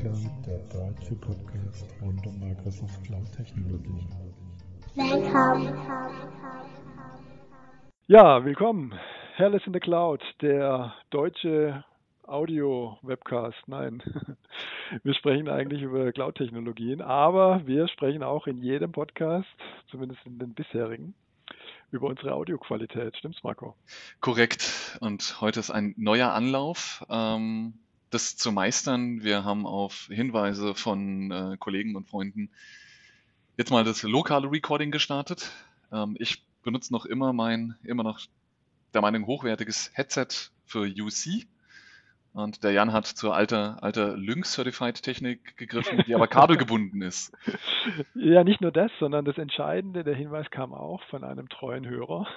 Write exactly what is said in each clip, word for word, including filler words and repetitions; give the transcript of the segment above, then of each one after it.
Cloud, der deutsche Podcast rund um Microsoft Cloud Technologien. Willkommen. Ja, willkommen. Herrlich in the Cloud, der deutsche Audio-Webcast. Nein, wir sprechen eigentlich über Cloud-Technologien, aber wir sprechen auch in jedem Podcast, zumindest in den bisherigen, über unsere Audioqualität. Stimmt's, Marco? Korrekt. Und heute ist ein neuer Anlauf, ähm, das zu meistern. Wir haben auf Hinweise von äh, Kollegen und Freunden jetzt mal das lokale Recording gestartet. Ähm, ich benutze noch immer mein, immer noch der Meinung hochwertiges Headset für U C. Und der Jan hat zur alter, alter Lynx-Certified-Technik gegriffen, die aber kabelgebunden ist. Ja, nicht nur das, sondern das Entscheidende, der Hinweis kam auch von einem treuen Hörer.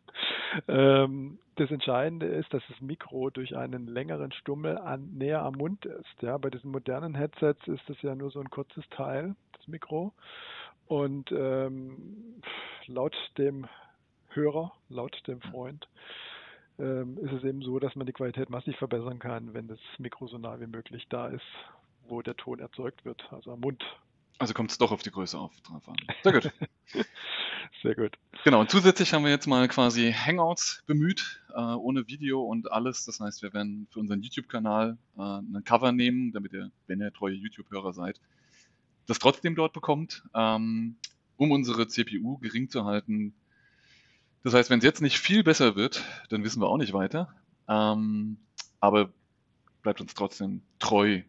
ähm, das Entscheidende ist, dass das Mikro durch einen längeren Stummel an, näher am Mund ist. Ja, bei diesen modernen Headsets ist das ja nur so ein kurzes Teil, das Mikro. Und ähm, laut dem Hörer, laut dem Freund, ähm, ist es eben so, dass man die Qualität massiv verbessern kann, wenn das Mikro so nah wie möglich da ist, wo der Ton erzeugt wird, also am Mund. Also kommt es doch auf die Größe auf, drauf an. Sehr gut. Sehr gut. Genau, und zusätzlich haben wir jetzt mal quasi Hangouts bemüht, äh, ohne Video und alles. Das heißt, wir werden für unseren YouTube-Kanal äh, ein Cover nehmen, damit ihr, wenn ihr treue YouTube-Hörer seid, das trotzdem dort bekommt, ähm, um unsere C P U gering zu halten. Das heißt, wenn es jetzt nicht viel besser wird, dann wissen wir auch nicht weiter. Ähm, aber bleibt uns trotzdem treu.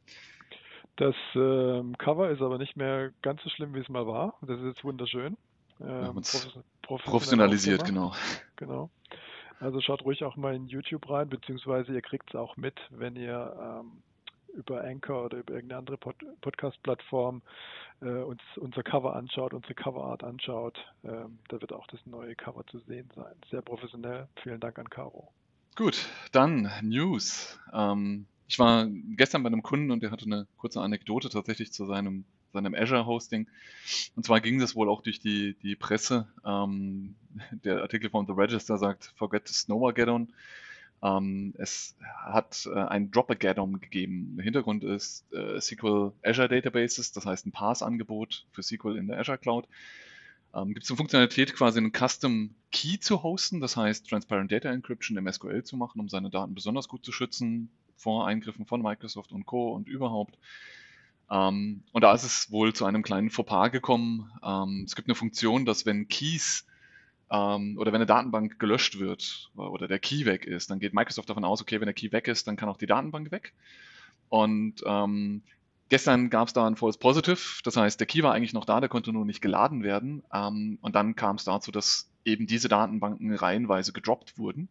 Das ähm, Cover ist aber nicht mehr ganz so schlimm, wie es mal war. Das ist jetzt wunderschön. Ähm, Wir haben uns profes- professionalisiert, genau. Genau. Also schaut ruhig auch mal in YouTube rein, beziehungsweise ihr kriegt es auch mit, wenn ihr ähm, über Anchor oder über irgendeine andere Pod- Podcast-Plattform äh, uns unser Cover anschaut, unsere Coverart anschaut. Ähm, da wird auch das neue Cover zu sehen sein. Sehr professionell. Vielen Dank an Caro. Gut, dann News. Ähm, ich war gestern bei einem Kunden und der hatte eine kurze Anekdote tatsächlich zu seinem, seinem Azure-Hosting. Und zwar ging das wohl auch durch die, die Presse. Ähm, der Artikel von The Register sagt, forget Snowmageddon. Ähm, es hat äh, ein Drop-A-Gaddon gegeben. Der Hintergrund ist äh, S Q L Azure Databases, das heißt ein Pass-Angebot für S Q L in der Azure Cloud. Ähm, gibt es eine Funktionalität, quasi einen Custom Key zu hosten, das heißt Transparent Data Encryption im S Q L zu machen, um seine Daten besonders gut zu schützen vor Eingriffen von Microsoft und Co. und überhaupt. Ähm, und da ist es wohl zu einem kleinen Fauxpas gekommen. Ähm, es gibt eine Funktion, dass wenn Keys ähm, oder wenn eine Datenbank gelöscht wird oder der Key weg ist, dann geht Microsoft davon aus, okay, wenn der Key weg ist, dann kann auch die Datenbank weg. Und ähm, gestern gab es da ein False Positive, das heißt, der Key war eigentlich noch da, der konnte nur nicht geladen werden. Ähm, und dann kam es dazu, dass eben diese Datenbanken reihenweise gedroppt wurden.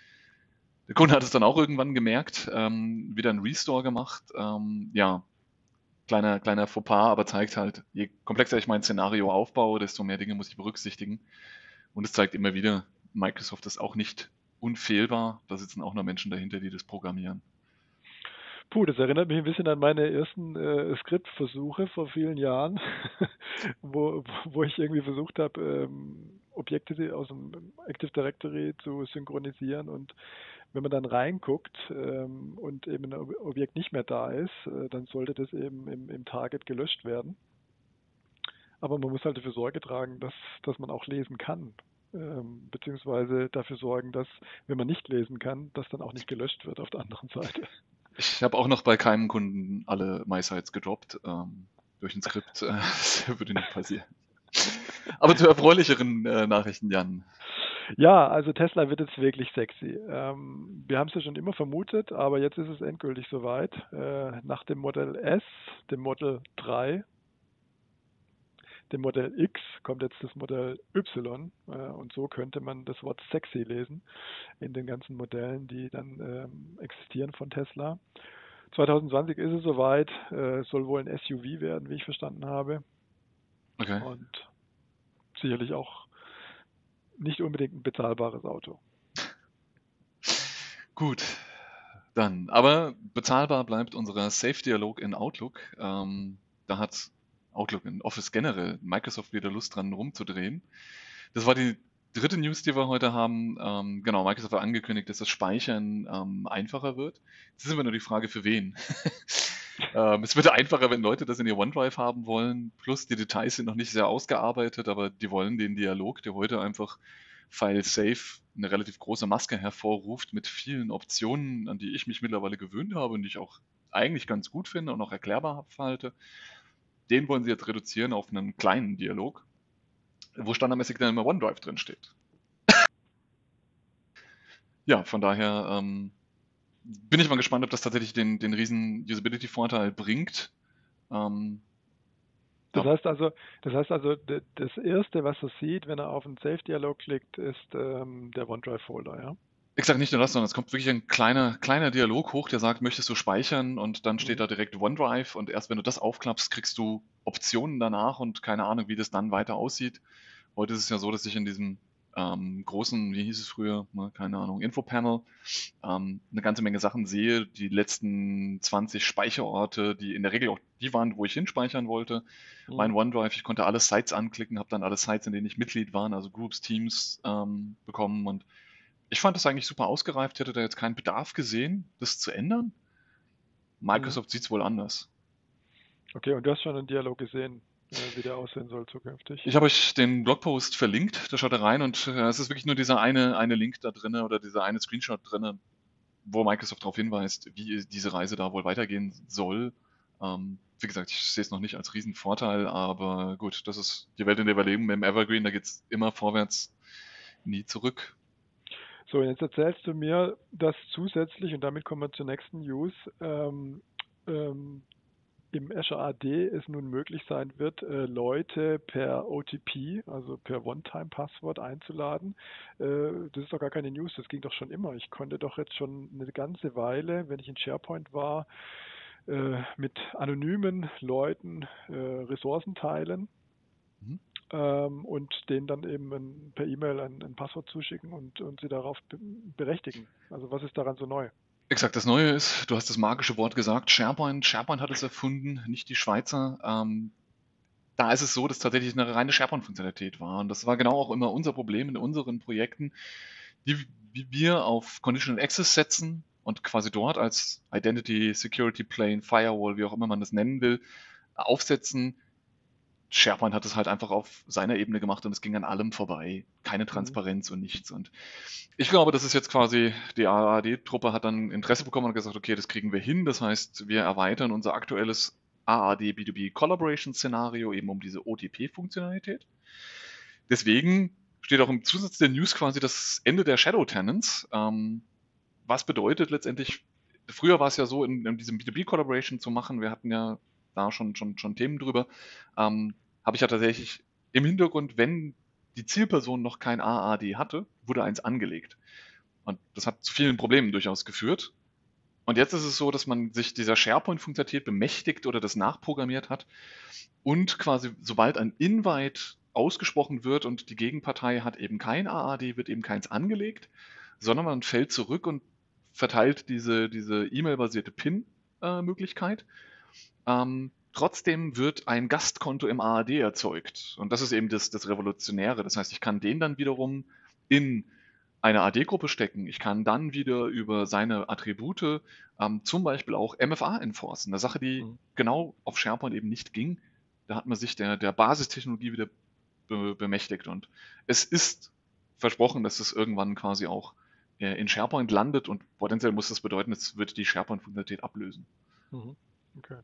Der Kunde hat es dann auch irgendwann gemerkt, ähm, wieder einen Restore gemacht. Ähm, ja, kleiner, kleiner Fauxpas, aber zeigt halt, je komplexer ich mein Szenario aufbaue, desto mehr Dinge muss ich berücksichtigen. Und es zeigt immer wieder, Microsoft ist auch nicht unfehlbar. Da sitzen auch noch Menschen dahinter, die das programmieren. Puh, das erinnert mich ein bisschen an meine ersten äh, Skriptversuche vor vielen Jahren, wo, wo ich irgendwie versucht habe, ähm, Objekte aus dem Active Directory zu synchronisieren, und wenn man dann reinguckt ähm, und eben ein Ob- Objekt nicht mehr da ist, äh, dann sollte das eben im, im Target gelöscht werden. Aber man muss halt dafür Sorge tragen, dass, dass man auch lesen kann, ähm, beziehungsweise dafür sorgen, dass, wenn man nicht lesen kann, das dann auch nicht gelöscht wird auf der anderen Seite. Ich habe auch noch bei keinem Kunden alle MySites gedroppt ähm, durch ein Skript. Äh, das würde nicht passieren. Aber zu erfreulicheren äh, Nachrichten, Jan. Ja, also Tesla wird jetzt wirklich sexy. Ähm, wir haben es ja schon immer vermutet, aber jetzt ist es endgültig soweit. Äh, nach dem Modell S, dem Modell drei, dem Modell X kommt jetzt das Modell Y, äh, und so könnte man das Wort sexy lesen in den ganzen Modellen, die dann ähm, existieren von Tesla. zwanzig zwanzig ist es soweit, äh, soll wohl ein S U V werden, wie ich verstanden habe, Okay. und sicherlich auch nicht unbedingt ein bezahlbares Auto. Gut, dann. Aber bezahlbar bleibt unser Safe-Dialog in Outlook. Ähm, da hat Outlook in Office generell Microsoft wieder Lust dran rumzudrehen. Das war die dritte News, die wir heute haben. Ähm, genau, Microsoft hat angekündigt, dass das Speichern ähm, einfacher wird. Jetzt ist aber nur die Frage, für wen. Ähm, es wird einfacher, wenn Leute das in ihr OneDrive haben wollen. Plus die Details sind noch nicht sehr ausgearbeitet, aber die wollen den Dialog, der heute einfach file-safe eine relativ große Maske hervorruft mit vielen Optionen, an die ich mich mittlerweile gewöhnt habe und die ich auch eigentlich ganz gut finde und auch erklärbar halte. Den wollen sie jetzt reduzieren auf einen kleinen Dialog, wo standardmäßig dann immer OneDrive drin steht. Ja, von daher ähm, bin ich mal gespannt, ob das tatsächlich den, den riesen Usability-Vorteil bringt. Ähm, Das ja. heißt also, das heißt also, d- das erste, was er sieht, wenn er auf einen Save-Dialog klickt, ist ähm, der OneDrive-Folder, ja? Ich sage nicht nur das, sondern es kommt wirklich ein kleiner, kleiner Dialog hoch, der sagt, möchtest du speichern? Und dann steht Mhm. da direkt OneDrive und erst wenn du das aufklappst, kriegst du Optionen danach und keine Ahnung, wie das dann weiter aussieht. Heute ist es ja so, dass ich in diesem ähm, großen, wie hieß es früher, ne, keine Ahnung, Infopanel, ähm, eine ganze Menge Sachen sehe. Die letzten zwanzig Speicherorte, die in der Regel auch die waren, wo ich hinspeichern wollte. Mhm. Mein OneDrive, ich konnte alle Sites anklicken, habe dann alle Sites, in denen ich Mitglied war, also Groups, Teams ähm, bekommen und ich fand das eigentlich super ausgereift, hätte da jetzt keinen Bedarf gesehen, das zu ändern. Microsoft sieht es wohl anders. Okay, und du hast schon einen Dialog gesehen, äh, wie der aussehen soll zukünftig. Ich habe euch den Blogpost verlinkt, da schaut ihr rein und äh, es ist wirklich nur dieser eine, eine Link da drin oder dieser eine Screenshot drin, wo Microsoft darauf hinweist, wie diese Reise da wohl weitergehen soll. Ähm, wie gesagt, ich sehe es noch nicht als Riesenvorteil, aber gut, das ist die Welt, in der wir leben. Mit dem Evergreen, da geht es immer vorwärts, nie zurück. So, jetzt erzählst du mir, dass zusätzlich, und damit kommen wir zur nächsten News, ähm, ähm, im Azure A D es nun möglich sein wird, äh, Leute per O T P, also per One-Time-Passwort einzuladen. Äh, das ist doch gar keine News, das ging doch schon immer. Ich konnte doch jetzt schon eine ganze Weile, wenn ich in SharePoint war, äh, mit anonymen Leuten äh, Ressourcen teilen. Mhm. Ähm, und denen dann eben ein, per E-Mail ein, ein Passwort zuschicken und, und sie darauf be berechtigen. Also was ist daran so neu? Exakt, das Neue ist, du hast das magische Wort gesagt, SharePoint. SharePoint hat es erfunden, nicht die Schweizer. Ähm, da ist es so, dass tatsächlich eine reine SharePoint-Funktionalität war. Und das war genau auch immer unser Problem in unseren Projekten, die, wie wir auf Conditional Access setzen und quasi dort als Identity, Security Plane, Firewall, wie auch immer man das nennen will, aufsetzen. SharePoint hat es halt einfach auf seiner Ebene gemacht und es ging an allem vorbei. Keine Transparenz und nichts. Und ich glaube, das ist jetzt quasi, die A A D-Truppe hat dann Interesse bekommen und gesagt, okay, das kriegen wir hin. Das heißt, wir erweitern unser aktuelles A A D B zwei B Collaboration-Szenario eben um diese O T P-Funktionalität. Deswegen steht auch im Zusatz der News quasi das Ende der Shadow Tenants. Ähm, was bedeutet letztendlich, früher war es ja so, in, in diesem B zwei B Collaboration zu machen, wir hatten ja da schon, schon, schon Themen drüber, ähm, habe ich ja tatsächlich im Hintergrund, wenn die Zielperson noch kein A A D hatte, wurde eins angelegt. Und das hat zu vielen Problemen durchaus geführt. Und jetzt ist es so, dass man sich dieser SharePoint-Funktionalität bemächtigt oder das nachprogrammiert hat und quasi, sobald ein Invite ausgesprochen wird und die Gegenpartei hat eben kein A A D, wird eben keins angelegt, sondern man fällt zurück und verteilt diese, diese E-Mail-basierte Pin-Möglichkeit. Ähm, trotzdem wird ein Gastkonto im A A D erzeugt. Und das ist eben das, das Revolutionäre. Das heißt, ich kann den dann wiederum in eine A D-Gruppe stecken. Ich kann dann wieder über seine Attribute ähm, zum Beispiel auch M F A enforcen. Eine Sache, die Mhm. genau auf SharePoint eben nicht ging. Da hat man sich der, der Basistechnologie wieder be bemächtigt. Und es ist versprochen, dass es irgendwann quasi auch äh, in SharePoint landet und potenziell muss das bedeuten, es wird die SharePoint-Funktionalität ablösen. Mhm. Okay.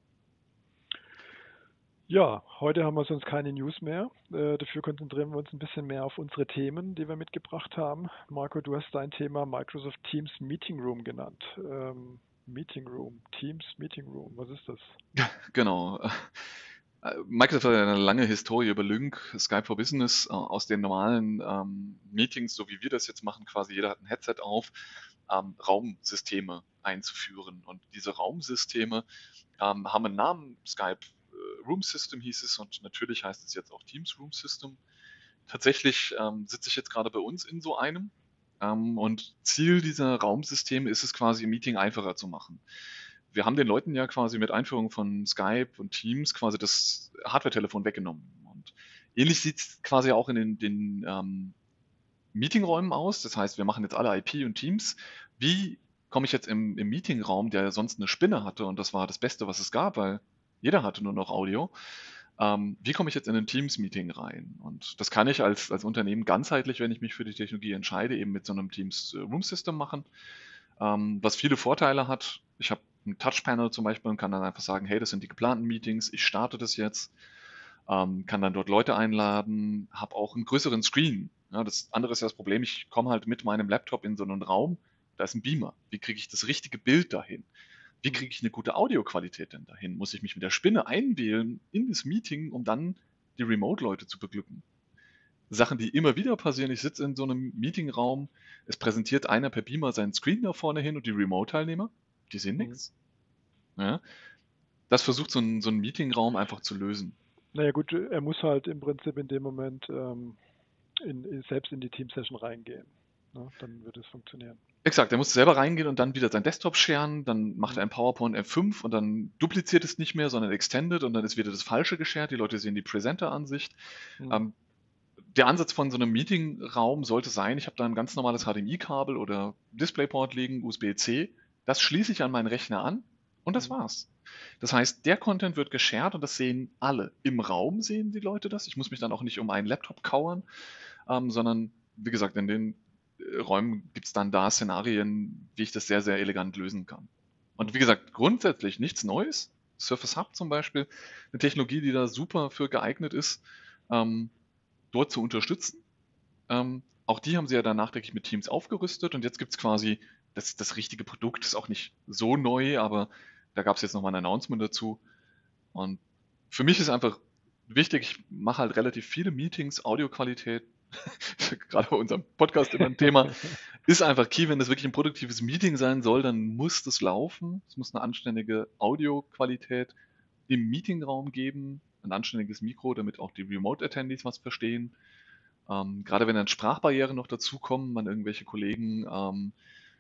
Ja, heute haben wir sonst keine News mehr. Äh, dafür konzentrieren wir uns ein bisschen mehr auf unsere Themen, die wir mitgebracht haben. Marco, du hast dein Thema Microsoft Teams Meeting Room genannt. Ähm, Meeting Room, Teams Meeting Room, was ist das? Genau. Microsoft hat eine lange Historie über Lync, Skype for Business, äh, aus den normalen ähm, Meetings, so wie wir das jetzt machen, quasi jeder hat ein Headset auf, ähm, Raumsysteme einzuführen. Und diese Raumsysteme ähm, haben einen Namen, Skype äh, Room System hieß es und natürlich heißt es jetzt auch Teams Room System. Tatsächlich ähm, sitze ich jetzt gerade bei uns in so einem ähm, und Ziel dieser Raumsysteme ist es quasi, ein Meeting einfacher zu machen. Wir haben den Leuten ja quasi mit Einführung von Skype und Teams quasi das Hardware-Telefon weggenommen. Und ähnlich sieht es quasi auch in den, den ähm, Meetingräumen aus. Das heißt, wir machen jetzt alle I P und Teams. Wie komme ich jetzt im, im Meetingraum, der sonst eine Spinne hatte und das war das Beste, was es gab, weil jeder hatte nur noch Audio. Ähm, wie komme ich jetzt in ein Teams-Meeting rein? Und das kann ich als, als Unternehmen ganzheitlich, wenn ich mich für die Technologie entscheide, eben mit so einem Teams Room System machen, ähm, was viele Vorteile hat. Ich habe ein Touchpanel zum Beispiel und kann dann einfach sagen, hey, das sind die geplanten Meetings, ich starte das jetzt, ähm, kann dann dort Leute einladen, habe auch einen größeren Screen. Ja, das andere ist ja das Problem, ich komme halt mit meinem Laptop in so einen Raum, da ist ein Beamer. Wie kriege ich das richtige Bild dahin? Wie kriege ich eine gute Audioqualität denn dahin? Muss ich mich mit der Spinne einwählen in das Meeting, um dann die Remote-Leute zu beglücken? Sachen, die immer wieder passieren. Ich sitze in so einem Meetingraum, es präsentiert einer per Beamer seinen Screen da vorne hin und die Remote-Teilnehmer, die sehen Mhm. nichts. Ja? Das versucht so ein, so ein Meetingraum einfach zu lösen. Naja gut, er muss halt im Prinzip in dem Moment ähm, in, in, selbst in die Team-Session reingehen. Ne? Dann wird es funktionieren. Exakt, er muss selber reingehen und dann wieder sein Desktop sharen, dann macht er ein PowerPoint F fünf und dann dupliziert es nicht mehr, sondern extended und dann ist wieder das Falsche geshared, die Leute sehen die Presenter-Ansicht. Mhm. Ähm, der Ansatz von so einem Meetingraum sollte sein, ich habe da ein ganz normales H D M I-Kabel oder DisplayPort liegen, U S B-C, das schließe ich an meinen Rechner an und das Mhm. war's. Das heißt, der Content wird geshared und das sehen alle. Im Raum sehen die Leute das. Ich muss mich dann auch nicht um einen Laptop kauern, ähm, sondern wie gesagt, in den äh, Räumen gibt es dann da Szenarien, wie ich das sehr, sehr elegant lösen kann. Und wie gesagt, grundsätzlich nichts Neues. Surface Hub zum Beispiel, eine Technologie, die da super für geeignet ist, ähm, dort zu unterstützen. Ähm, auch die haben sie ja dann nachträglich mit Teams aufgerüstet und jetzt gibt es quasi das, das richtige Produkt, ist auch nicht so neu, aber da gab es jetzt nochmal ein Announcement dazu. Und für mich ist einfach wichtig, ich mache halt relativ viele Meetings, Audioqualität, gerade bei unserem Podcast immer ein Thema, ist einfach key, wenn das wirklich ein produktives Meeting sein soll, dann muss das laufen. Es muss eine anständige Audioqualität im Meetingraum geben, ein anständiges Mikro, damit auch die Remote-Attendees was verstehen. Ähm, gerade wenn dann Sprachbarrieren noch dazukommen, man irgendwelche Kollegen ähm,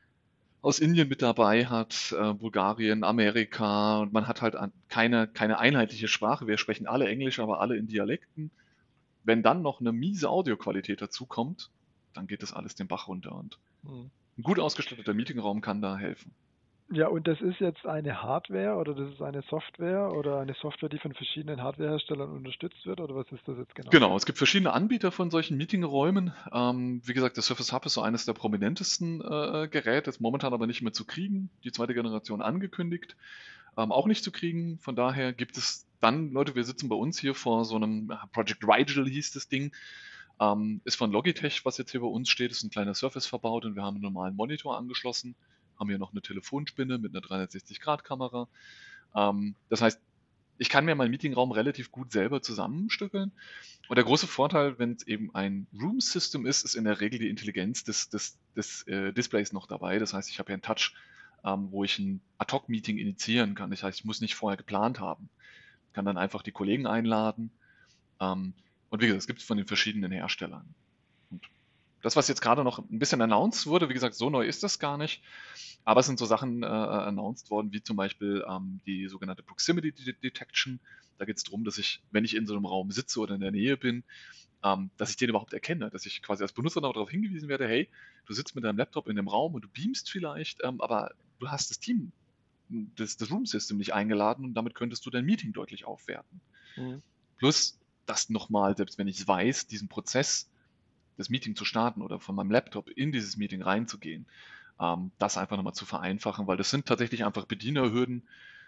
aus Indien mit dabei hat, äh, Bulgarien, Amerika und man hat halt an, keine, keine einheitliche Sprache. Wir sprechen alle Englisch, aber alle in Dialekten. Wenn dann noch eine miese Audioqualität dazukommt, dann geht das alles den Bach runter und Mhm. ein gut ausgestatteter Meetingraum kann da helfen. Ja, und das ist jetzt eine Hardware oder das ist eine Software oder eine Software, die von verschiedenen Hardwareherstellern unterstützt wird oder was ist das jetzt genau? Genau, es gibt verschiedene Anbieter von solchen Meetingräumen. Ähm, wie gesagt, der Surface Hub ist so eines der prominentesten äh, Geräte, ist momentan aber nicht mehr zu kriegen. Die zweite Generation angekündigt, ähm, auch nicht zu kriegen. Von daher gibt es dann, Leute, wir sitzen bei uns hier vor so einem äh, Project Rigel hieß das Ding. Ähm, ist von Logitech, was jetzt hier bei uns steht, ist ein kleiner Surface verbaut und wir haben einen normalen Monitor angeschlossen. Haben hier noch eine Telefonspinne mit einer dreihundertsechzig Grad Kamera. Ähm, das heißt, ich kann mir meinen Meetingraum relativ gut selber zusammenstückeln. Und der große Vorteil, wenn es eben ein Room System ist, ist in der Regel die Intelligenz des, des, des äh, Displays noch dabei. Das heißt, ich habe hier einen Touch, ähm, wo ich ein Ad-Hoc-Meeting initiieren kann. Das heißt, ich muss nicht vorher geplant haben. Ich kann dann einfach die Kollegen einladen. Ähm, und wie gesagt, es gibt es von den verschiedenen Herstellern. Und das, was jetzt gerade noch ein bisschen announced wurde, wie gesagt, so neu ist das gar nicht. Aber es sind so Sachen äh, announced worden, wie zum Beispiel ähm, die sogenannte Proximity Detection. Da geht es darum, dass ich, wenn ich in so einem Raum sitze oder in der Nähe bin, ähm, dass ich den überhaupt erkenne, dass ich quasi als Benutzer noch darauf hingewiesen werde, hey, du sitzt mit deinem Laptop in dem Raum und du beamst vielleicht, ähm, aber du hast das Team, das, das Room System nicht eingeladen und damit könntest du dein Meeting deutlich aufwerten. Mhm. Plus, das nochmal, selbst wenn ich es weiß, diesen Prozess, das Meeting zu starten oder von meinem Laptop in dieses Meeting reinzugehen, ähm, das einfach nochmal zu vereinfachen, weil das sind tatsächlich einfach Bedienerhürden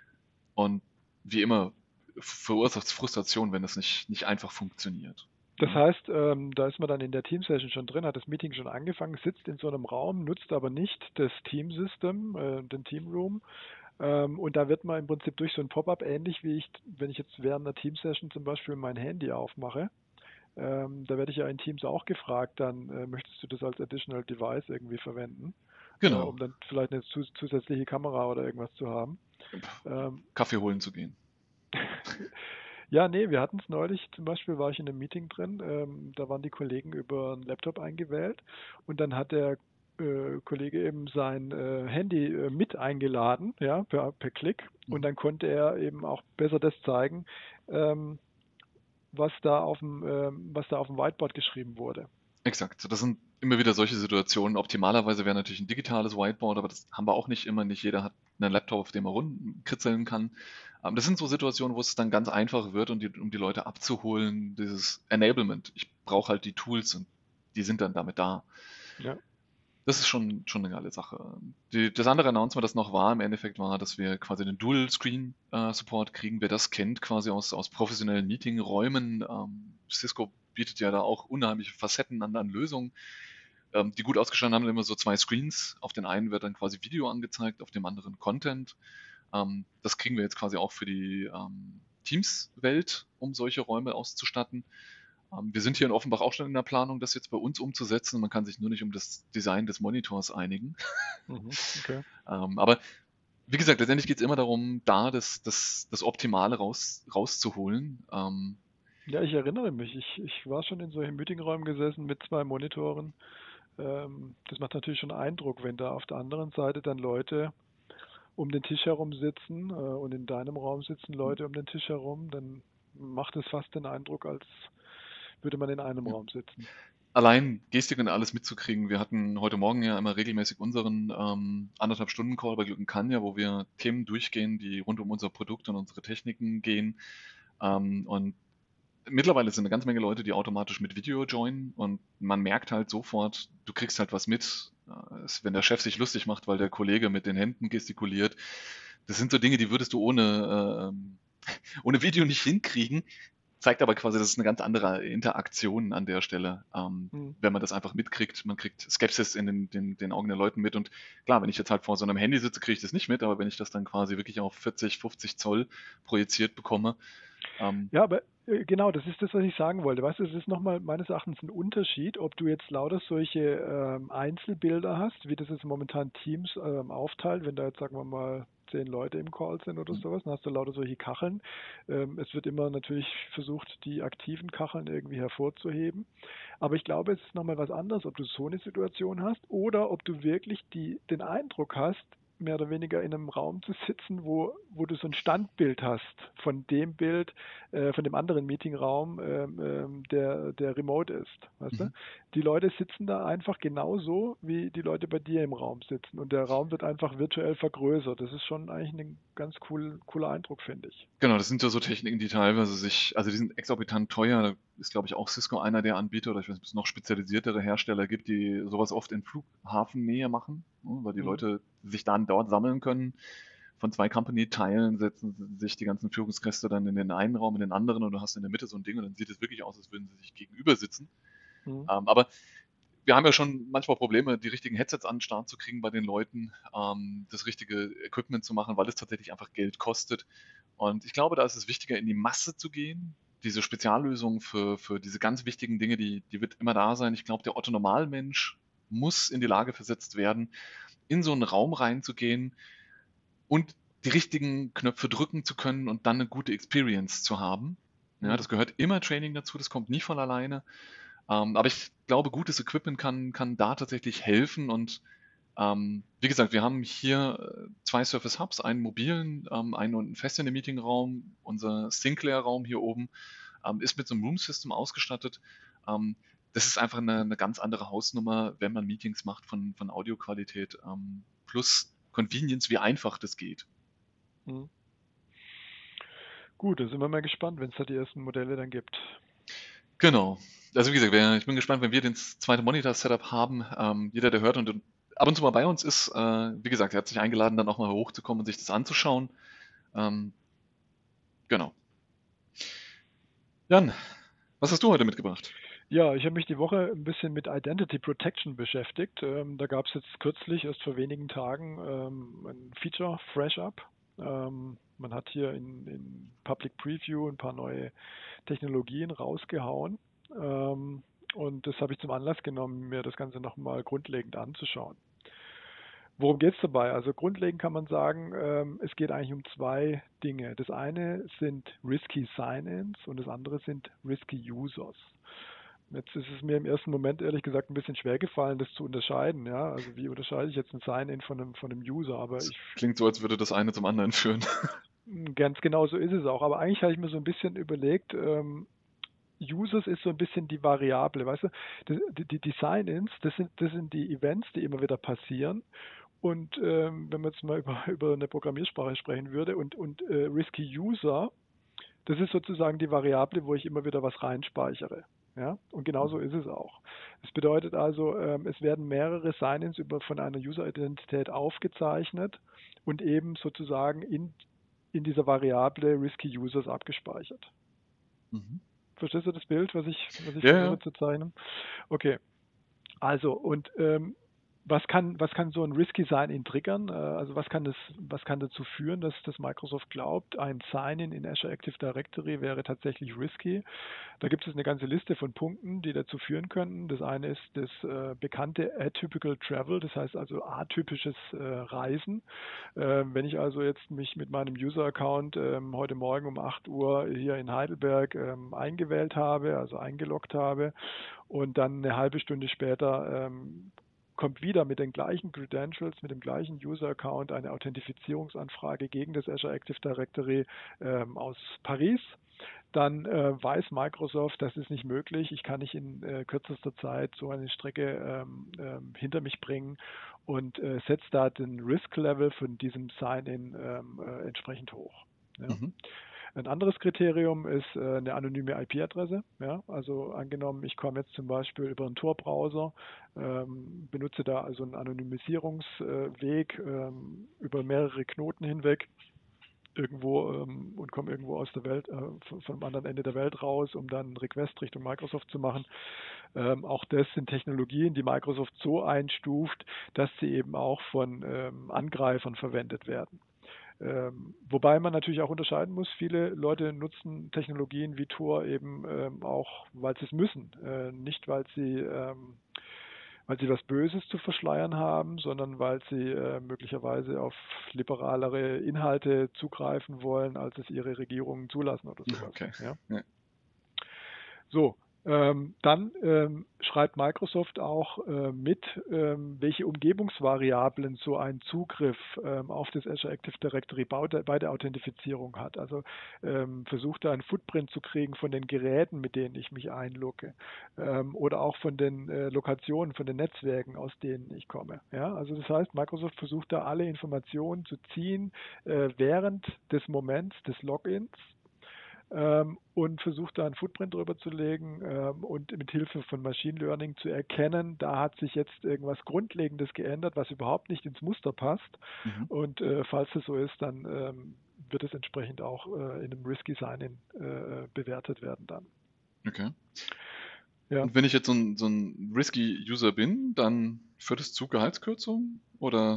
und wie immer verursacht es Frustration, wenn das nicht, nicht einfach funktioniert. Das heißt, ähm, da ist man dann in der Team-Session schon drin, hat das Meeting schon angefangen, sitzt in so einem Raum, nutzt aber nicht das Team-System, äh, den Team-Room. Ähm, und da wird man im Prinzip durch so ein Pop-up, ähnlich wie ich, wenn ich jetzt während einer Team-Session zum Beispiel mein Handy aufmache, ähm, da werde ich ja in Teams auch gefragt, dann äh, möchtest du das als Additional Device irgendwie verwenden, äh, Genau. um dann vielleicht eine zus zusätzliche Kamera oder irgendwas zu haben. Ähm, Kaffee holen zu gehen. Ja, nee, wir hatten es neulich, zum Beispiel war ich in einem Meeting drin, ähm, da waren die Kollegen über einen Laptop eingewählt und dann hat der äh, Kollege eben sein äh, Handy äh, mit eingeladen, ja, per, per Klick und dann konnte er eben auch besser das zeigen, ähm, was da auf dem, ähm, was da auf dem Whiteboard geschrieben wurde. Exakt. Das sind immer wieder solche Situationen. Optimalerweise wäre natürlich ein digitales Whiteboard, aber das haben wir auch nicht immer. Nicht jeder hat einen Laptop, auf dem er rumkritzeln kann. Ähm, Das sind so Situationen, wo es dann ganz einfach wird, um die, um die Leute abzuholen, dieses Enablement. Ich brauche halt die Tools und die sind dann damit da. Ja. Das ist schon, schon eine geile Sache. Die, das andere Announcement, das noch war, im Endeffekt war, dass wir quasi den Dual-Screen-Support kriegen. Wer das kennt, quasi aus, aus professionellen Meetingräumen. Ähm, Cisco bietet ja da auch unheimliche Facetten an, an Lösungen. Ähm, die gut ausgestattet haben immer so zwei Screens. Auf den einen wird dann quasi Video angezeigt, auf dem anderen Content. Ähm, das kriegen wir jetzt quasi auch für die ähm, Teams-Welt, um solche Räume auszustatten. Ähm, Wir sind hier in Offenbach auch schon in der Planung, das jetzt bei uns umzusetzen. Man kann sich nur nicht um das Design des Monitors einigen. Mhm. Okay. Ähm, Aber wie gesagt, letztendlich geht es immer darum, da das, das, das Optimale raus, rauszuholen. Ähm, Ja, ich erinnere mich. Ich, ich war schon in solchen Meetingräumen gesessen mit zwei Monitoren. Ähm, das macht natürlich schon Eindruck, wenn da auf der anderen Seite dann Leute um den Tisch herum sitzen äh, und in deinem Raum sitzen Leute um den Tisch herum, dann macht es fast den Eindruck, als würde man in einem Raum sitzen. Allein Gestik und alles mitzukriegen. Wir hatten heute Morgen ja immer regelmäßig unseren ähm, anderthalb Stunden Call bei Glück und Kanja, wo wir Themen durchgehen, die rund um unser Produkt und unsere Techniken gehen. Ähm, und mittlerweile sind eine ganze Menge Leute, die automatisch mit Video joinen und man merkt halt sofort, du kriegst halt was mit, äh, es- wenn der Chef sich lustig macht, weil der Kollege mit den Händen gestikuliert. Das sind so Dinge, die würdest du ohne, äh, ähm, ohne Video nicht hinkriegen. Zeigt aber quasi, das ist eine ganz andere Interaktion an der Stelle, ähm, Hm. wenn man das einfach mitkriegt. Man kriegt Skepsis in den, den, den Augen der Leuten mit. Und klar, wenn ich jetzt halt vor so einem Handy sitze, kriege ich das nicht mit, aber wenn ich das dann quasi wirklich auf vierzig, fünfzig Zoll projiziert bekomme, ähm, Ja, aber äh, genau, das ist das, was ich sagen wollte. Weißt du, es ist nochmal meines Erachtens ein Unterschied, ob du jetzt lauter solche ähm, Einzelbilder hast, wie das jetzt momentan Teams ähm, aufteilt, wenn da jetzt, sagen wir mal, zehn Leute im Call sind oder sowas, dann hast du lauter solche Kacheln. Ähm, es wird immer natürlich versucht, die aktiven Kacheln irgendwie hervorzuheben. Aber ich glaube, es ist nochmal was anderes, ob du so eine Situation hast oder ob du wirklich die, den Eindruck hast, mehr oder weniger in einem Raum zu sitzen, wo, wo du so ein Standbild hast von dem Bild, äh, von dem anderen Meetingraum, ähm, ähm, der, der remote ist. Weißt du? mhm. Die Leute sitzen da einfach genauso, wie die Leute bei dir im Raum sitzen. Und der Raum wird einfach virtuell vergrößert. Das ist schon eigentlich ein ganz cool, cooler Eindruck, finde ich. Genau, das sind ja so Techniken, die teilweise sich, also die sind exorbitant teuer. Da ist, glaube ich, auch Cisco einer der Anbieter oder ich weiß nicht, ob es noch spezialisiertere Hersteller gibt, die sowas oft in Flughafennähe machen, ne, weil die Mhm. Leute sich dann dort sammeln können. Von zwei Company-Teilen setzen sich die ganzen Führungskräfte dann in den einen Raum, in den anderen und du hast in der Mitte so ein Ding und dann sieht es wirklich aus, als würden sie sich gegenüber sitzen. Mhm. Ähm, aber wir haben ja schon manchmal Probleme, die richtigen Headsets an den Start zu kriegen bei den Leuten, ähm, das richtige Equipment zu machen, weil es tatsächlich einfach Geld kostet. Und ich glaube, da ist es wichtiger, in die Masse zu gehen. Diese Speziallösung für, für diese ganz wichtigen Dinge, die, die wird immer da sein. Ich glaube, der Otto Normalmensch muss in die Lage versetzt werden, in so einen Raum reinzugehen und die richtigen Knöpfe drücken zu können und dann eine gute Experience zu haben. Ja, Mhm. das gehört immer Training dazu, das kommt nie von alleine. Ähm, aber ich glaube, gutes Equipment kann, kann da tatsächlich helfen. Und ähm, wie gesagt, wir haben hier äh, zwei Surface Hubs, einen mobilen, ähm, einen unten fest in dem Meetingraum. Unser Sinclair-Raum hier oben ähm, ist mit so einem Room System ausgestattet. Ähm, das ist einfach eine, eine ganz andere Hausnummer, wenn man Meetings macht von, von Audioqualität. Ähm, plus Convenience, wie einfach das geht. Mhm. Gut, da sind wir mal gespannt, wenn es da die ersten Modelle dann gibt. Genau. Also wie gesagt, wer- ich bin gespannt, wenn wir das zweite Monitor-Setup haben. Ähm, jeder, der hört und ab und zu mal bei uns ist, äh, wie gesagt, er hat sich eingeladen, dann auch mal hochzukommen und sich das anzuschauen. Ähm, genau. Jan, was hast du heute mitgebracht? Ja, ich habe mich die Woche ein bisschen mit Identity Protection beschäftigt. Ähm, da gab es jetzt kürzlich, erst vor wenigen Tagen, ähm, ein Feature, Fresh Up. Ähm, man hat hier in, in Public Preview ein paar neue Technologien rausgehauen. Ähm, und das habe ich zum Anlass genommen, mir das Ganze nochmal grundlegend anzuschauen. Worum geht es dabei? Also grundlegend kann man sagen, ähm, es geht eigentlich um zwei Dinge. Das eine sind Risky Sign-ins und das andere sind Risky Users. Jetzt ist es mir im ersten Moment ehrlich gesagt ein bisschen schwer gefallen, das zu unterscheiden. Ja? Also wie unterscheide ich jetzt ein Sign-in von einem, von einem User? Aber Das ich klingt so, als würde das eine zum anderen führen. ganz genau so ist es auch. Aber eigentlich habe ich mir so ein bisschen überlegt, ähm, Users ist so ein bisschen die Variable, weißt du? Die, die, die Sign-ins, das sind, das sind die Events, die immer wieder passieren. Und ähm, wenn man jetzt mal über, über eine Programmiersprache sprechen würde und, und äh, Risky User, das ist sozusagen die Variable, wo ich immer wieder was reinspeichere. Ja? Und genauso ist es auch. Das bedeutet also, ähm, es werden mehrere Sign-ins über, von einer User-Identität aufgezeichnet und eben sozusagen in, in dieser Variable Risky Users abgespeichert. Mhm. Verstehst du das Bild, was ich, was ich Ja, versuche ja. zu zeichnen? Okay. Also, und ähm, was kann, was kann so ein Risky Sign-in triggern? Äh, Also was kann das, was kann dazu führen, dass, dass Microsoft glaubt, ein Sign-in in Azure Active Directory wäre tatsächlich risky? Da gibt es eine ganze Liste von Punkten, die dazu führen könnten. Das eine ist das äh, bekannte Atypical Travel, das heißt also atypisches äh, Reisen. Ähm, wenn ich also jetzt mich mit meinem User-Account ähm, heute Morgen um acht Uhr hier in Heidelberg ähm, eingewählt habe, also eingeloggt habe und dann eine halbe Stunde später ähm, kommt wieder mit den gleichen Credentials, mit dem gleichen User-Account eine Authentifizierungsanfrage gegen das Azure Active Directory ähm, aus Paris, dann äh, weiß Microsoft, das ist nicht möglich. Ich kann nicht in äh, kürzester Zeit so eine Strecke ähm, ähm, hinter mich bringen und äh, setzt da den Risk-Level von diesem Sign-in ähm, äh, entsprechend hoch. Ja. Mhm. Ein anderes Kriterium ist äh, eine anonyme I P-Adresse. Ja? Also angenommen, ich komme jetzt zum Beispiel über einen Tor-Browser, ähm, benutze da also einen Anonymisierungsweg ähm, über mehrere Knoten hinweg irgendwo ähm, und komme irgendwo aus der Welt, äh, von, vom anderen Ende der Welt raus, um dann einen Request Richtung Microsoft zu machen. Ähm, auch das sind Technologien, die Microsoft so einstuft, dass sie eben auch von ähm, Angreifern verwendet werden. Ähm, wobei man natürlich auch unterscheiden muss, viele Leute nutzen Technologien wie Tor eben ähm, auch, weil sie es müssen, äh, nicht weil sie, ähm, weil sie was Böses zu verschleiern haben, sondern weil sie äh, möglicherweise auf liberalere Inhalte zugreifen wollen, als es ihre Regierungen zulassen oder sowas. Okay. Ja? Ja. So, ähm, dann ähm, schreibt Microsoft auch äh, mit, ähm, welche Umgebungsvariablen so ein Zugriff ähm, auf das Azure Active Directory bei der, bei der Authentifizierung hat. Also ähm, versucht da einen Footprint zu kriegen von den Geräten, mit denen ich mich einlogge, ähm, oder auch von den äh, Lokationen, von den Netzwerken, aus denen ich komme. Ja? Also das heißt, Microsoft versucht da alle Informationen zu ziehen äh, während des Moments des Logins ähm, und versucht da einen Footprint drüber zu legen ähm, und mit Hilfe von Machine Learning zu erkennen, da hat sich jetzt irgendwas Grundlegendes geändert, was überhaupt nicht ins Muster passt. Mhm. Und äh, falls es so ist, dann ähm, wird es entsprechend auch äh, in einem Risky Sign-in äh, bewertet werden dann. Okay. Ja. Und wenn ich jetzt so ein, so ein risky User bin, dann führt es zu Gehaltskürzungen oder?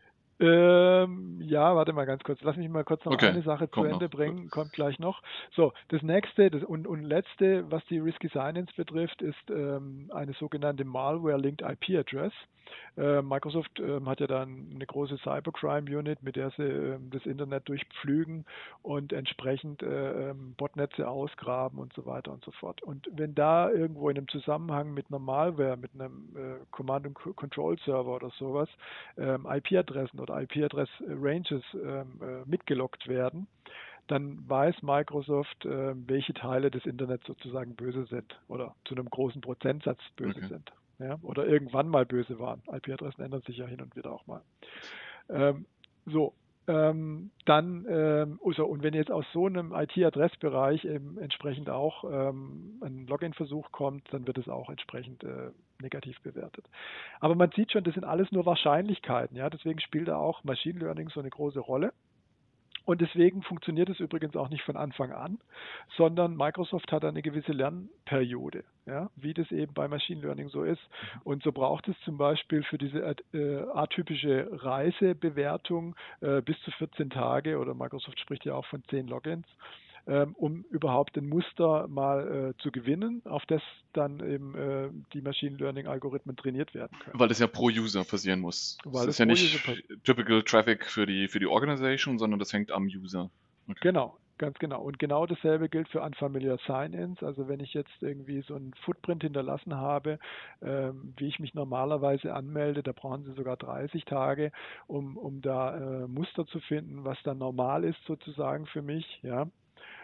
Ähm, ja, warte mal ganz kurz. Lass mich mal kurz noch Okay, eine Sache zu kommt Ende noch. bringen. Kommt gleich noch. So, das nächste das und, und letzte, was die Risky Sign-ins betrifft, ist ähm, eine sogenannte Malware-Linked I P-Address. Äh, Microsoft ähm, hat ja dann eine große Cybercrime-Unit, mit der sie ähm, das Internet durchpflügen und entsprechend äh, ähm, Botnetze ausgraben und so weiter und so fort. Und wenn da irgendwo in einem Zusammenhang mit einer Malware, mit einem äh, Command-and-Control-Server oder sowas ähm, I P-Adressen oder I P-Adress-Ranges ähm, äh, mitgelockt werden, dann weiß Microsoft, äh, welche Teile des Internets sozusagen böse sind oder zu einem großen Prozentsatz böse Okay. sind. Ja? Oder irgendwann mal böse waren. I P-Adressen ändern sich ja hin und wieder auch mal. Ähm, so, ähm, dann, ähm, also, und wenn jetzt aus so einem I T-Adressbereich eben entsprechend auch ähm, ein Login-Versuch kommt, dann wird es auch entsprechend äh, negativ bewertet. Aber man sieht schon, das sind alles nur Wahrscheinlichkeiten. Ja? Deswegen spielt da auch Machine Learning so eine große Rolle. Und deswegen funktioniert es übrigens auch nicht von Anfang an, sondern Microsoft hat eine gewisse Lernperiode, ja, wie das eben bei Machine Learning so ist. Und so braucht es zum Beispiel für diese äh, atypische Reisebewertung äh, bis zu vierzehn Tage, oder Microsoft spricht ja auch von zehn Logins, ähm, um überhaupt ein Muster mal äh, zu gewinnen, auf das dann eben äh, die Machine Learning Algorithmen trainiert werden können. Weil das ja pro User passieren muss. Weil das ist es ja pro nicht User passiert. Typical Traffic für die, für die Organisation, sondern das hängt am User. Okay. Genau, ganz genau. Und genau dasselbe gilt für Unfamiliar Sign-ins. Also wenn ich jetzt irgendwie so einen Footprint hinterlassen habe, ähm, wie ich mich normalerweise anmelde, da brauchen Sie sogar dreißig Tage, um, um da äh, Muster zu finden, was dann normal ist sozusagen für mich. Ja.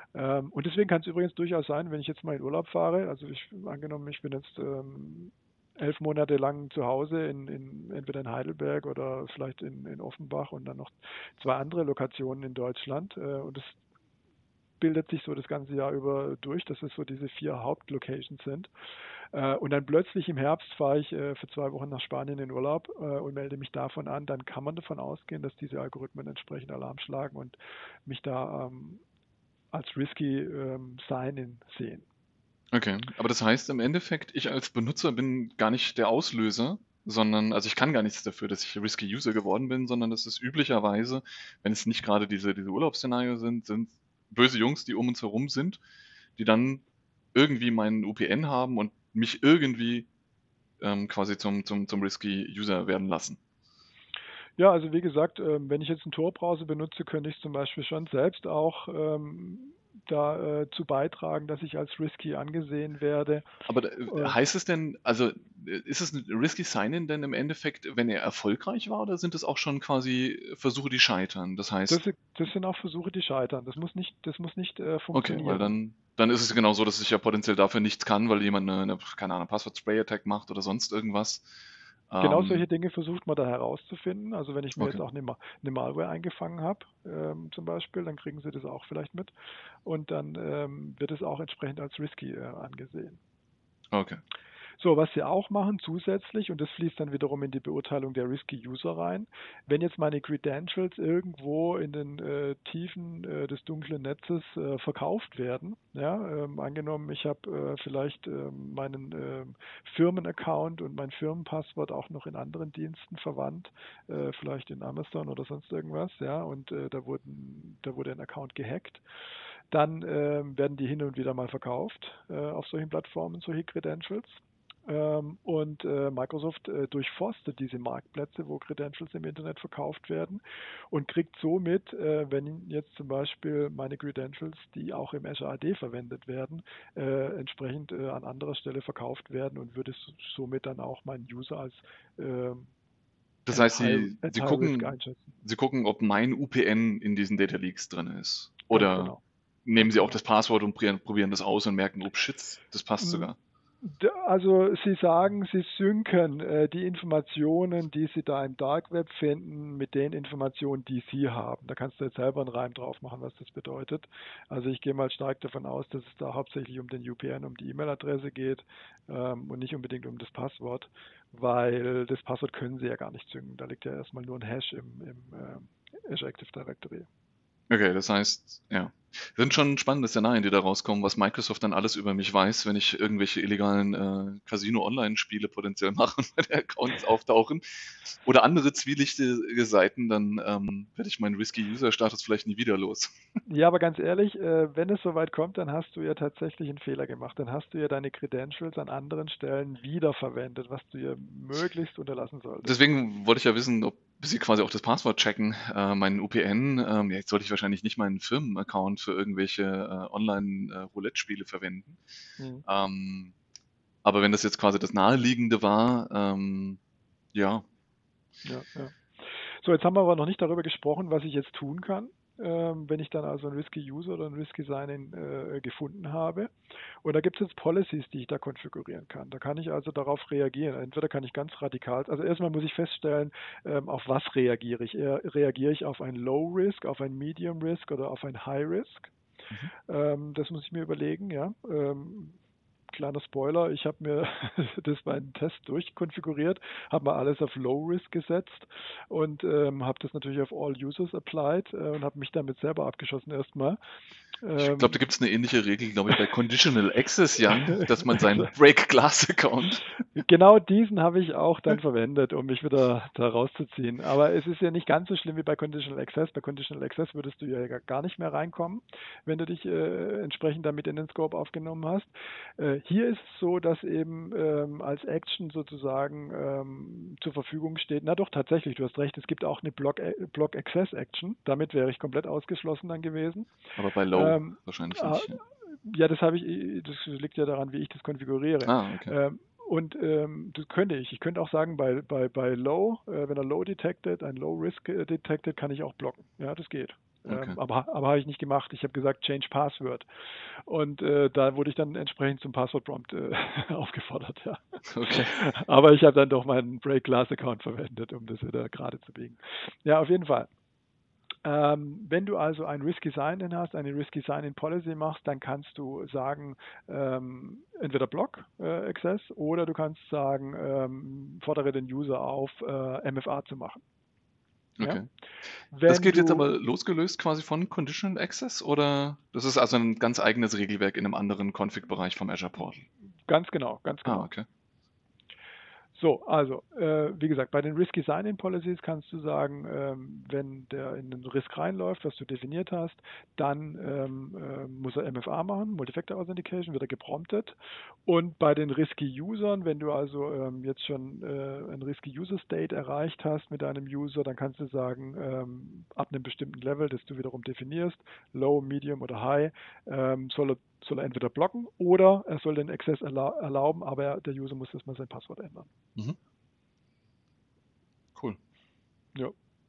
Ähm, und deswegen kann es übrigens durchaus sein, wenn ich jetzt mal in Urlaub fahre, also ich angenommen, ich bin jetzt ähm, elf Monate lang zu Hause in, in entweder in Heidelberg oder vielleicht in, in Offenbach und dann noch zwei andere Lokationen in Deutschland. Äh, und es bildet sich so das ganze Jahr über durch, dass es so diese vier Hauptlocations sind. Äh, und dann plötzlich im Herbst fahre ich äh, für zwei Wochen nach Spanien in Urlaub äh, und melde mich davon an. Dann kann man davon ausgehen, dass diese Algorithmen entsprechend Alarm schlagen und mich da ähm, als risky ähm, Sign-in sehen. Okay, aber das heißt im Endeffekt, ich als Benutzer bin gar nicht der Auslöser, sondern, also ich kann gar nichts dafür, dass ich Risky User geworden bin, sondern das ist üblicherweise, wenn es nicht gerade diese, diese Urlaubsszenario sind, sind böse Jungs, die um uns herum sind, die dann irgendwie meinen U P N haben und mich irgendwie ähm, quasi zum, zum, zum Risky User werden lassen. Ja, also wie gesagt, ähm, wenn ich jetzt einen Tor-Browser benutze, könnte ich zum Beispiel schon selbst auch ähm, da äh, zu beitragen, dass ich als risky angesehen werde. Aber äh, Äh, heißt es denn, also äh, ist es ein Risky Sign-in denn im Endeffekt, wenn er erfolgreich war, oder sind es auch schon quasi Versuche, die scheitern? Das das, heißt, das sind auch Versuche, die scheitern. Das muss nicht, das muss nicht äh, okay, weil funktionieren. dann, dann ist es genau so, dass ich ja potenziell dafür nichts kann, weil jemand eine, eine keine Ahnung, Passwort-Spray-Attack macht oder sonst irgendwas. Genau solche Ähm, Dinge versucht man da herauszufinden. Also wenn ich mir jetzt okay. auch eine, Ma- eine Malware eingefangen habe, ähm, zum Beispiel, dann kriegen Sie das auch vielleicht mit. Und dann ähm, wird es auch entsprechend als risky äh, angesehen. Okay. So, was Sie auch machen zusätzlich, und das fließt dann wiederum in die Beurteilung der Risky User rein, wenn jetzt meine Credentials irgendwo in den äh, Tiefen äh, des dunklen Netzes äh, verkauft werden, ja, ähm, angenommen, ich habe äh, vielleicht ähm, meinen ähm, Firmenaccount und mein Firmenpasswort auch noch in anderen Diensten verwandt, äh, vielleicht in Amazon oder sonst irgendwas, ja, und äh, da, wurden, da wurde ein Account gehackt, dann ähm, werden die hin und wieder mal verkauft äh, auf solchen Plattformen, solche Credentials. Ähm, und äh, Microsoft äh, durchforstet diese Marktplätze, wo Credentials im Internet verkauft werden und kriegt somit, äh, wenn jetzt zum Beispiel meine Credentials, die auch im Azure A D verwendet werden, äh, entsprechend äh, an anderer Stelle verkauft werden und würde s- somit dann auch meinen User als äh, Das at heißt, high, Sie, at Sie high risk gucken, einschätzen. Sie gucken, ob mein U P N in diesen Data Leaks drin ist. Ganz Oder genau, nehmen ganz Sie auch genau. das Passwort und probieren, probieren das aus und merken, oh shit, das passt Mm, sogar. D- Also Sie sagen, Sie synken äh, die Informationen, die Sie da im Dark Web finden, mit den Informationen, die Sie haben. Da kannst du jetzt selber einen Reim drauf machen, was das bedeutet. Also ich gehe mal stark davon aus, dass es da hauptsächlich um den U P N, um die E-Mail-Adresse geht ähm, und nicht unbedingt um das Passwort, weil das Passwort können Sie ja gar nicht synken. Da liegt ja erstmal nur ein Hash im, im äh, Azure Active Directory. Okay, das heißt, ja. Sind schon spannende Szenarien, die da rauskommen, was Microsoft dann alles über mich weiß, wenn ich irgendwelche illegalen äh, Casino-Online-Spiele potenziell mache und meine Accounts auftauchen. Oder andere zwielichtige Seiten, dann ähm, werde ich meinen Risky-User-Status vielleicht nie wieder los. Ja, aber ganz ehrlich, äh, wenn es soweit kommt, dann hast du ja tatsächlich einen Fehler gemacht. Dann hast du ja deine Credentials an anderen Stellen wiederverwendet, was du ja möglichst unterlassen solltest. Deswegen wollte ich ja wissen, ob Sie quasi auch das Passwort checken, äh, meinen U P N. Ähm, ja, jetzt sollte ich wahrscheinlich nicht meinen Firmenaccount für irgendwelche äh, Online-Roulette-Spiele verwenden. Hm. Ähm, aber wenn das jetzt quasi das Naheliegende war, ähm, ja, Ja, ja. So, jetzt haben wir aber noch nicht darüber gesprochen, was ich jetzt tun kann, ähm, wenn ich dann also einen Risky User oder einen Risky Sign-in äh, gefunden habe. Und da gibt es jetzt Policies, die ich da konfigurieren kann. Da kann ich also darauf reagieren. Entweder kann ich ganz radikal, also erstmal muss ich feststellen, ähm, auf was reagiere ich. Eher, reagiere ich auf ein Low Risk, auf ein Medium Risk oder auf ein High Risk? Mhm. Ähm, das muss ich mir überlegen, ja. Ähm, kleiner Spoiler, ich habe mir das bei einem Test durchkonfiguriert, habe mal alles auf Low Risk gesetzt und ähm, habe das natürlich auf All Users applied äh, und habe mich damit selber abgeschossen erstmal. Ich glaube, da Ähm, gibt es eine ähnliche Regel, glaube ich, bei Conditional Access, Jan, dass man seinen Break Glass Account. Genau diesen habe ich auch dann verwendet, um mich wieder da rauszuziehen. Aber es ist ja nicht ganz so schlimm wie bei Conditional Access. Bei Conditional Access würdest du ja gar nicht mehr reinkommen, wenn du dich äh, entsprechend damit in den Scope aufgenommen hast. Äh, hier ist es so, dass eben ähm, als Action sozusagen ähm, zur Verfügung steht. Na doch, tatsächlich, du hast recht, es gibt auch eine Block, Block Access Action. Damit wäre ich komplett ausgeschlossen dann gewesen. Aber bei Low Ähm, wahrscheinlich äh, nicht. Ja, ja, das habe ich, das liegt ja daran, wie ich das konfiguriere. ah, okay. Ähm, und ähm, das könnte ich. Ich könnte auch sagen, bei, bei, bei Low, äh, wenn er Low detected, ein Low Risk äh, detected, kann ich auch blocken. Ja, das geht. Okay. Ähm, aber aber habe ich nicht gemacht. Ich habe gesagt, Change Password. Und äh, da wurde ich dann entsprechend zum Passwort-Prompt äh, aufgefordert, ja. Okay. Aber ich habe dann doch meinen Break-Glass-Account verwendet, um das wieder gerade zu biegen. Ja, auf jeden Fall. Ähm, wenn du also ein Risky Sign-In hast, eine Risky Sign-In Policy machst, dann kannst du sagen, ähm, entweder Block äh, Access oder du kannst sagen, ähm, fordere den User auf, äh, M F A zu machen. Ja? Okay. Das Wenn geht jetzt du, aber losgelöst quasi von Conditional Access oder das ist also ein ganz eigenes Regelwerk in einem anderen Config-Bereich vom Azure Portal? ganz genau, ganz Ah, genau. okay. So, also, äh, wie gesagt, bei den Risky Sign-In Policies kannst du sagen, ähm, wenn der in den Risk reinläuft, was du definiert hast, dann ähm, äh, muss er M F A machen, Multifactor Authentication, wird er gepromptet. Und bei den Risky Usern, wenn du also ähm, jetzt schon äh, ein Risky User State erreicht hast mit deinem User, dann kannst du sagen, ähm, ab einem bestimmten Level, das du wiederum definierst, Low, Medium oder High, ähm, soll er soll er entweder blocken oder er soll den Access erla erlauben, aber der User muss erstmal sein Passwort ändern. Mhm. Cool. Ja.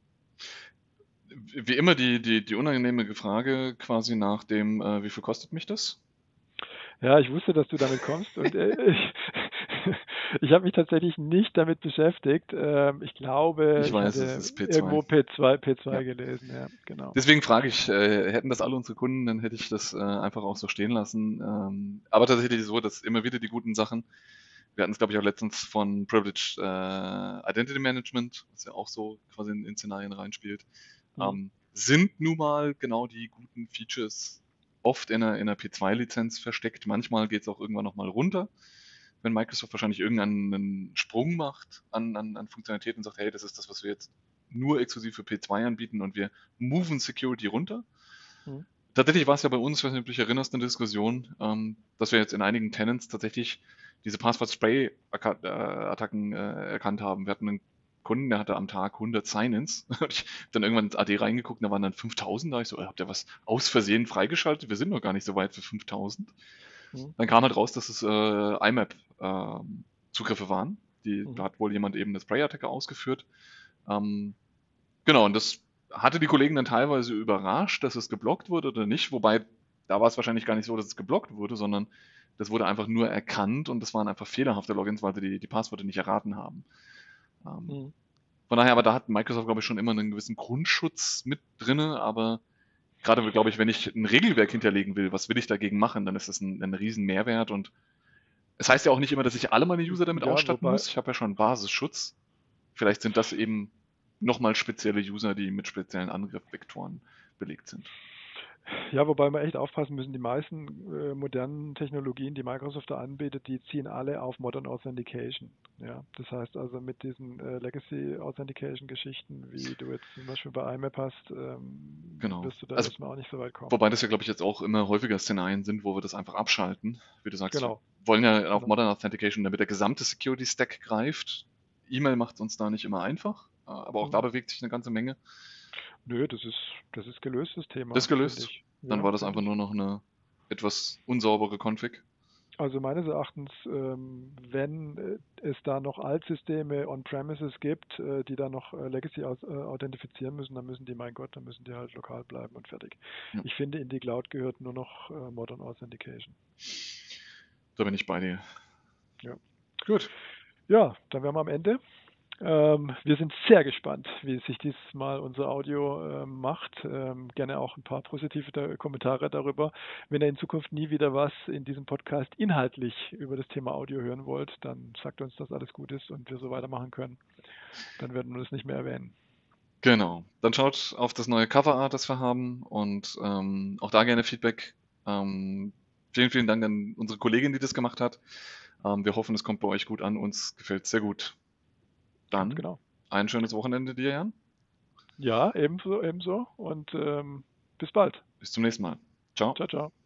Wie immer die, die, die unangenehme Frage quasi nach dem, äh, wie viel kostet mich das? Ja, ich wusste, dass du damit kommst und äh, ich, ich habe mich tatsächlich nicht damit beschäftigt. Ähm, ich glaube, Ich ich weiß, es hatte ist P zwei. irgendwo P zwei, P zwei Ja. gelesen, ja, genau. Deswegen frage ich, äh, hätten das alle unsere Kunden, dann hätte ich das äh, einfach auch so stehen lassen. Ähm, aber tatsächlich so, dass immer wieder die guten Sachen, wir hatten es glaube ich auch letztens von Privileged äh, Identity Management, was ja auch so quasi in, in Szenarien reinspielt, Mhm. ähm, sind nun mal genau die guten Features oft in einer, in einer P zwei Lizenz versteckt. Manchmal geht es auch irgendwann nochmal runter, wenn Microsoft wahrscheinlich irgendeinen Sprung macht an, an, an Funktionalitäten und sagt, hey, das ist das, was wir jetzt nur exklusiv für P zwei anbieten und wir moven Security runter. Mhm. Tatsächlich war es ja bei uns, ich weiß nicht, ob du dich erinnerst, eine Diskussion, ähm, dass wir jetzt in einigen Tenants tatsächlich diese Passwort-Spray-Attacken äh, erkannt haben. Wir hatten einen Kunden, der hatte am Tag hundert Sign-ins. Ich habe dann irgendwann ins A D reingeguckt, da waren dann fünftausend. Da ich so, habt ihr was aus Versehen freigeschaltet? Wir sind noch gar nicht so weit für fünftausend. Mhm. Dann kam halt raus, dass es äh, I M A P-Zugriffe waren. Die, Mhm. Da hat wohl jemand eben eine Spray-Attacke ausgeführt. Ähm, genau, und das hatte die Kollegen dann teilweise überrascht, dass es geblockt wurde oder nicht. Wobei, da war es wahrscheinlich gar nicht so, dass es geblockt wurde, sondern das wurde einfach nur erkannt und das waren einfach fehlerhafte Logins, weil sie die, die Passwörter nicht erraten haben. Ähm, Mhm. Von daher, aber da hat Microsoft, glaube ich, schon immer einen gewissen Grundschutz mit drinne, aber gerade, glaube ich, wenn ich ein Regelwerk hinterlegen will, was will ich dagegen machen, dann ist das ein, ein riesen Mehrwert und es heißt ja auch nicht immer, dass ich alle meine User damit Ja, ausstatten wobei, muss. Ich habe ja schon einen Basisschutz. Vielleicht sind das eben nochmal spezielle User, die mit speziellen Angriffsvektoren belegt sind. ja, wobei wir echt aufpassen müssen, die meisten äh, modernen Technologien, die Microsoft da anbietet, die ziehen alle auf Modern Authentication. Ja, das heißt also mit diesen äh, Legacy Authentication Geschichten, wie du jetzt zum Beispiel bei I M A P hast, ähm, Genau. wirst du da Also, erstmal auch nicht so weit kommen. wobei das ja, glaube ich, jetzt auch immer häufiger Szenarien sind, wo wir das einfach abschalten. Wie du sagst, Genau. wir wollen ja auf Genau. Modern Authentication, damit der gesamte Security Stack greift. E-Mail macht es uns da nicht immer einfach, äh, aber auch Mhm. da bewegt sich eine ganze Menge. Nö, das ist, das ist gelöst, das Thema, Das finde gelöst, ich. dann Ja, war das finde einfach ich. nur noch eine etwas unsaubere Config. Also meines Erachtens, ähm, wenn äh, es da noch Altsysteme on-premises gibt, äh, die da noch äh, Legacy aus, äh, authentifizieren müssen, dann müssen die, mein Gott, dann müssen die halt lokal bleiben und fertig. Ja. Ich finde, in die Cloud gehört nur noch äh, Modern Authentication. Da bin ich bei dir. Ja. Gut. Ja, dann wären wir am Ende. Ähm, wir sind sehr gespannt, wie sich dieses Mal unser Audio ähm, macht. Ähm, gerne auch ein paar positive da Kommentare darüber. Wenn ihr in Zukunft nie wieder was in diesem Podcast inhaltlich über das Thema Audio hören wollt, dann sagt uns, dass alles gut ist und wir so weitermachen können. Dann werden wir das nicht mehr erwähnen. Genau. Dann schaut auf das neue Coverart, das wir haben und ähm, auch da gerne Feedback. Ähm, vielen, vielen Dank an unsere Kollegin, die das gemacht hat. Ähm, wir hoffen, es kommt bei euch gut an. Uns gefällt es sehr gut. Dann Ganz genau. ein schönes Wochenende dir, Jan. Ja, ebenso, ebenso und ähm, bis bald. Bis zum nächsten Mal. Ciao. Ciao, ciao.